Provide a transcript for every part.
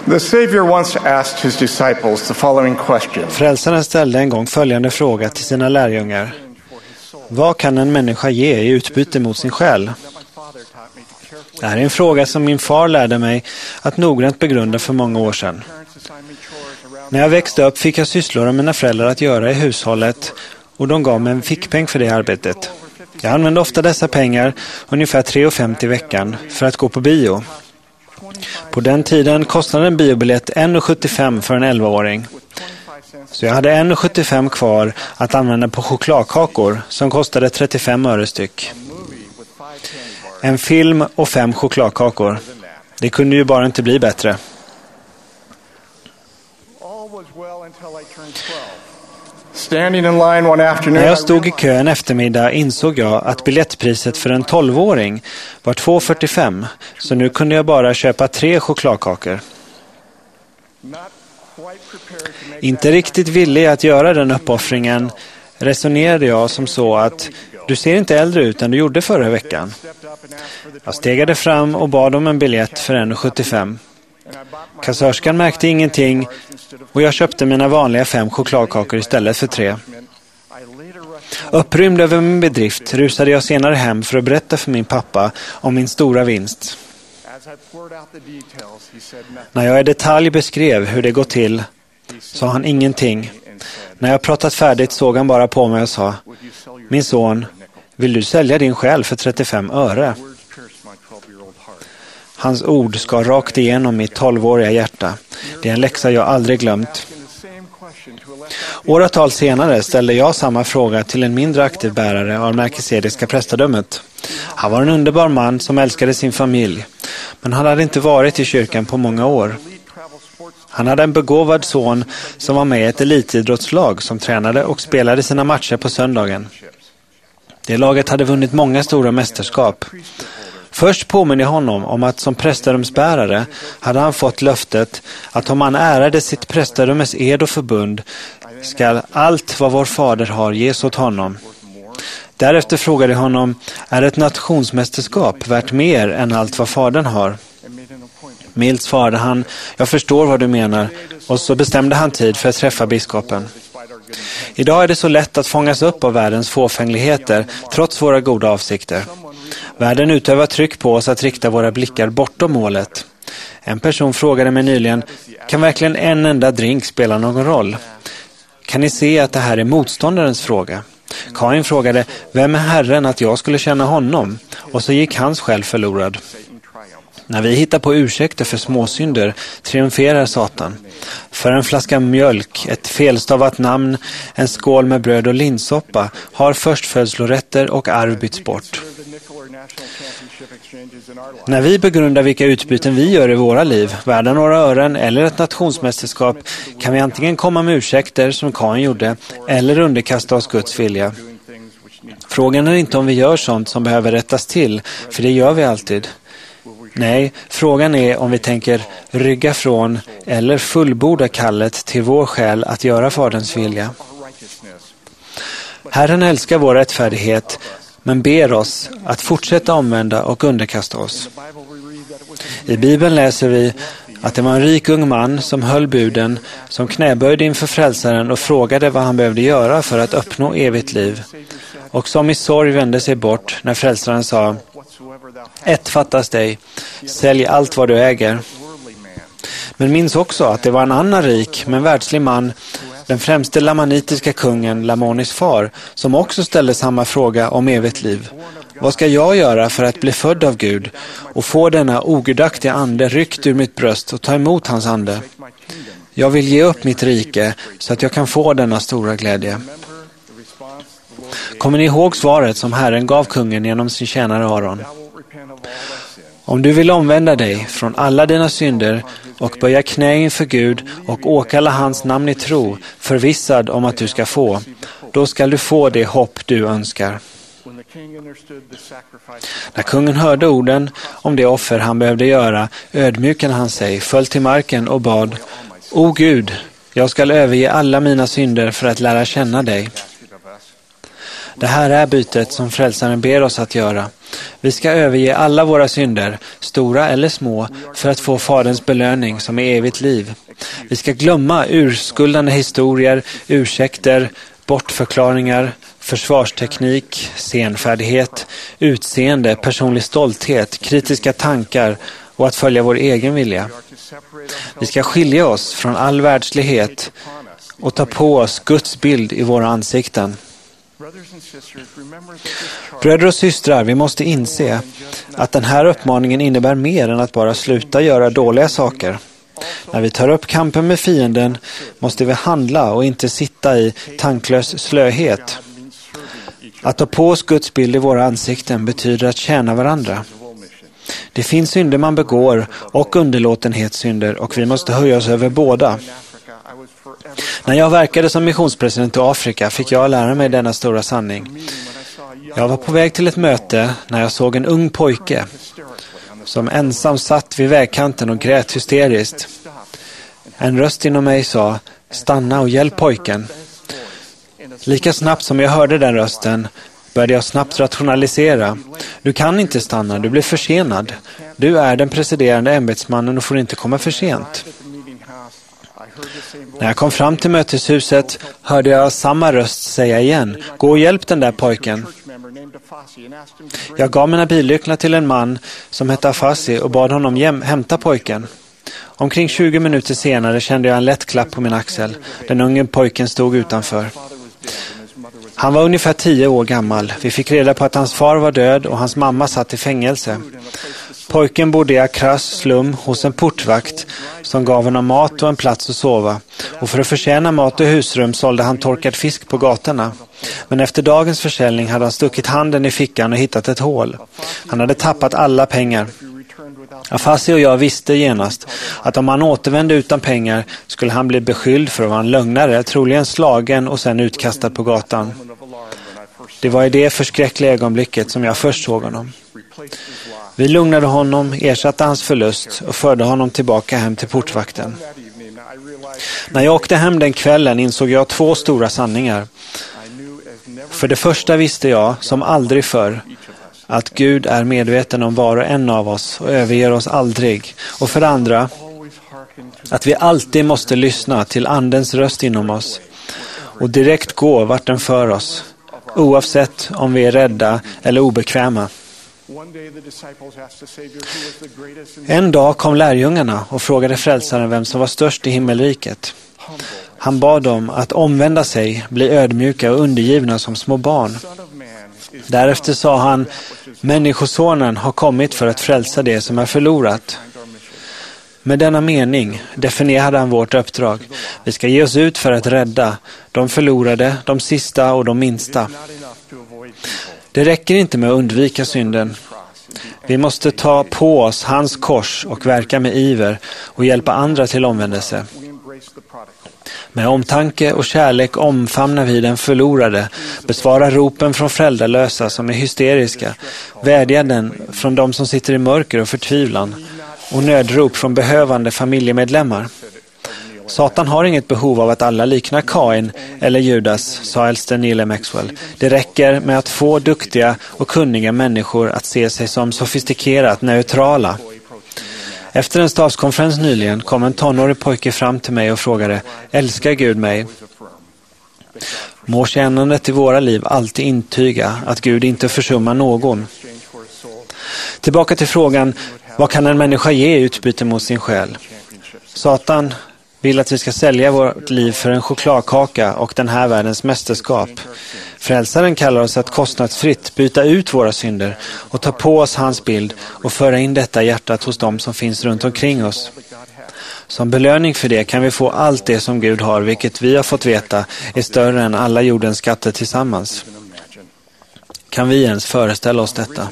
The Savior once asked his disciples the following question. Frälsaren ställde en gång följande fråga till sina lärjungar. Vad kan en människa ge i utbyte mot sin själ? Det här är en fråga som min far lärde mig att noggrant begrunda för många år sedan. När jag växte upp fick jag sysslor av mina föräldrar att göra i hushållet och de gav mig en fickpeng för det arbetet. Jag använde ofta dessa pengar, ungefär 3,50 i veckan, för att gå på bio. På den tiden kostade en biobiljett 1,75 för en 11-åring. Så jag hade 1,75 kvar att använda på chokladkakor som kostade 35 öre styck. En film och 5 chokladkakor. Det kunde ju bara inte bli bättre. När jag stod i kö en eftermiddag insåg jag att biljettpriset för en 12-åring var 2,45, så nu kunde jag bara köpa 3 chokladkakor. Inte riktigt villig att göra den uppoffringen resonerade jag som så att du ser inte äldre ut än du gjorde förra veckan. Jag stegade fram och bad om en biljett för 1,75. Kassörskan märkte ingenting och jag köpte mina vanliga 5 chokladkakor istället för 3. Upprymd över min bedrift rusade jag senare hem för att berätta för min pappa om min stora vinst. När jag i detalj beskrev hur det gått till sa han ingenting. När jag pratat färdigt såg han bara på mig och sa: Min son, vill du sälja din själ för 35 öre? Hans ord skar rakt igenom mitt 12-åriga hjärta. Det är en läxa jag aldrig glömt. Åratal senare ställde jag samma fråga till en mindre aktiv bärare av melkisediska prästadömet. Han var en underbar man som älskade sin familj, men han hade inte varit i kyrkan på många år. Han hade en begåvad son som var med i ett elitidrottslag som tränade och spelade sina matcher på söndagen. Det laget hade vunnit många stora mästerskap. Först påminner jag honom om att som prästadömsbärare hade han fått löftet att om han ärade sitt prästadömes ed och förbund ska allt vad vår fader har ges åt honom. Därefter frågade jag honom, är ett nationsmästerskap värt mer än allt vad fadern har? Milt svarade han, jag förstår vad du menar, och så bestämde han tid för att träffa biskopen. Idag är det så lätt att fångas upp av världens fåfängligheter trots våra goda avsikter. Världen utövar tryck på oss att rikta våra blickar bortom målet. En person frågade mig nyligen, kan verkligen en enda drink spela någon roll? Kan ni se att det här är motståndarens fråga? Kain frågade, vem är Herren att jag skulle känna honom? Och så gick hans själ förlorad. När vi hittar på ursäkter för småsynder triumferar Satan. För en flaska mjölk, ett felstavat namn, en skål med bröd och linssoppa har förstfödslorätter och arv bytts bort. När vi begrundar vilka utbyten vi gör i våra liv, värda några ören eller ett nationsmästerskap, kan vi antingen komma med ursäkter som Kain gjorde eller underkasta oss Guds vilja. Frågan är inte om vi gör sånt som behöver rättas till, för det gör vi alltid. Nej, frågan är om vi tänker rygga från eller fullborda kallet till vår själ att göra faderns vilja. Herren älskar vår rättfärdighet, men ber oss att fortsätta omvända och underkasta oss. I Bibeln läser vi att det var en rik ung man som höll buden, som knäböjde inför frälsaren och frågade vad han behövde göra för att uppnå evigt liv. Och som i sorg vände sig bort när frälsaren sa, ett fattas dig, sälj allt vad du äger. Men minns också att det var en annan rik men världslig man, den främste lamanitiska kungen Lamonis far, som också ställde samma fråga om evigt liv. Vad ska jag göra för att bli född av Gud och få denna ogudaktiga ande ryckt ur mitt bröst och ta emot hans ande? Jag vill ge upp mitt rike så att jag kan få denna stora glädje. Kommer ni ihåg svaret som Herren gav kungen genom sin tjänare Aron? Om du vill omvända dig från alla dina synder och böja knä inför Gud och åkalla hans namn i tro, förvissad om att du ska få, då ska du få det hopp du önskar. När kungen hörde orden om det offer han behövde göra, ödmjukade han sig, föll till marken och bad, O Gud, jag ska överge alla mina synder för att lära känna dig. Det här är bytet som frälsaren ber oss att göra. Vi ska överge alla våra synder, stora eller små, för att få Faderns belöning som är evigt liv. Vi ska glömma urskuldande historier, ursäkter, bortförklaringar, försvarsteknik, senfärdighet, utseende, personlig stolthet, kritiska tankar och att följa vår egen vilja. Vi ska skilja oss från all världslighet och ta på oss Guds bild i våra ansikten. Bröder och systrar, vi måste inse att den här uppmaningen innebär mer än att bara sluta göra dåliga saker. När vi tar upp kampen med fienden måste vi handla och inte sitta i tanklös slöhet. Att ta på oss Guds bild i våra ansikten betyder att tjäna varandra. Det finns synder man begår och underlåtenhetssynder och vi måste höja oss över båda. När jag verkade som missionspresident i Afrika fick jag lära mig denna stora sanning. Jag var på väg till ett möte när jag såg en ung pojke som ensam satt vid vägkanten och grät hysteriskt. En röst inom mig sa, stanna och hjälp pojken. Lika snabbt som jag hörde den rösten började jag snabbt rationalisera. Du kan inte stanna, du blir försenad. Du är den presiderande ämbetsmannen och får inte komma för sent. När jag kom fram till möteshuset hörde jag samma röst säga igen, gå och hjälp den där pojken. Jag gav mina billyklar till en man som hette Afasi och bad honom hämta pojken. Omkring 20 minuter senare kände jag en lätt klapp på min axel. Den unge pojken stod utanför. Han var ungefär 10 år gammal. Vi fick reda på att hans far var död och hans mamma satt i fängelse. Pojken bodde i Accras slum hos en portvakt som gav honom mat och en plats att sova. Och för att förtjäna mat och husrum sålde han torkad fisk på gatorna. Men efter dagens försäljning hade han stuckit handen i fickan och hittat ett hål. Han hade tappat alla pengar. Afasi och jag visste genast att om han återvände utan pengar skulle han bli beskylld för att vara en lögnare, troligen slagen och sen utkastad på gatan. Det var i det förskräckliga ögonblicket som jag först såg honom. Vi lugnade honom, ersatte hans förlust och förde honom tillbaka hem till portvakten. När jag åkte hem den kvällen insåg jag 2 stora sanningar. För det första visste jag, som aldrig förr, att Gud är medveten om var och en av oss och överger oss aldrig. Och för det andra, att vi alltid måste lyssna till Andens röst inom oss och direkt gå vart den för oss, oavsett om vi är rädda eller obekväma. En dag kom lärjungarna och frågade frälsaren vem som var störst i himmelriket. Han bad dem att omvända sig, bli ödmjuka och undergivna som små barn. Därefter sa han, människosonen har kommit för att frälsa det som är förlorat. Med denna mening definierade han vårt uppdrag. Vi ska ge oss ut för att rädda de förlorade, de sista och de minsta. Det räcker inte med att undvika synden. Vi måste ta på oss hans kors och verka med iver och hjälpa andra till omvändelse. Med omtanke och kärlek omfamnar vi den förlorade, besvarar ropen från föräldralösa som är hysteriska, vädjanden från de som sitter i mörker och förtvivlan och nödrop från behövande familjemedlemmar. Satan har inget behov av att alla liknar Kain eller Judas, sa äldste Neil Maxwell. Det räcker med att få duktiga och kunniga människor att se sig som sofistikerat neutrala. Efter en stabskonferens nyligen kom en tonårig pojke fram till mig och frågade, älskar Gud mig? Må kännandet i våra liv alltid intyga att Gud inte försummar någon. Tillbaka till frågan, vad kan en människa ge i utbyte mot sin själ? Satan vill att vi ska sälja vårt liv för en chokladkaka och den här världens mästerskap. Frälsaren kallar oss att kostnadsfritt byta ut våra synder och ta på oss hans bild och föra in detta hjärtat hos dem som finns runt omkring oss. Som belöning för det kan vi få allt det som Gud har, vilket vi har fått veta är större än alla jordens skatter tillsammans. Kan vi ens föreställa oss detta?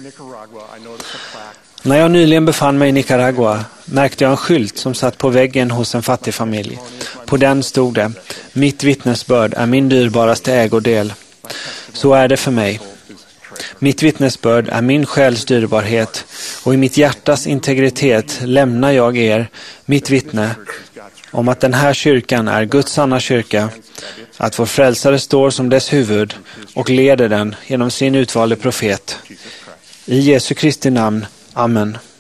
När jag nyligen befann mig i Nicaragua märkte jag en skylt som satt på väggen hos en fattig familj. På den stod det, mitt vittnesbörd är min dyrbaraste ägodel. Så är det för mig. Mitt vittnesbörd är min själs dyrbarhet och i mitt hjärtas integritet lämnar jag er, mitt vittne, om att den här kyrkan är Guds sanna kyrka, att vår frälsare står som dess huvud och leder den genom sin utvalde profet, I Jesu Kristi namn. Amen.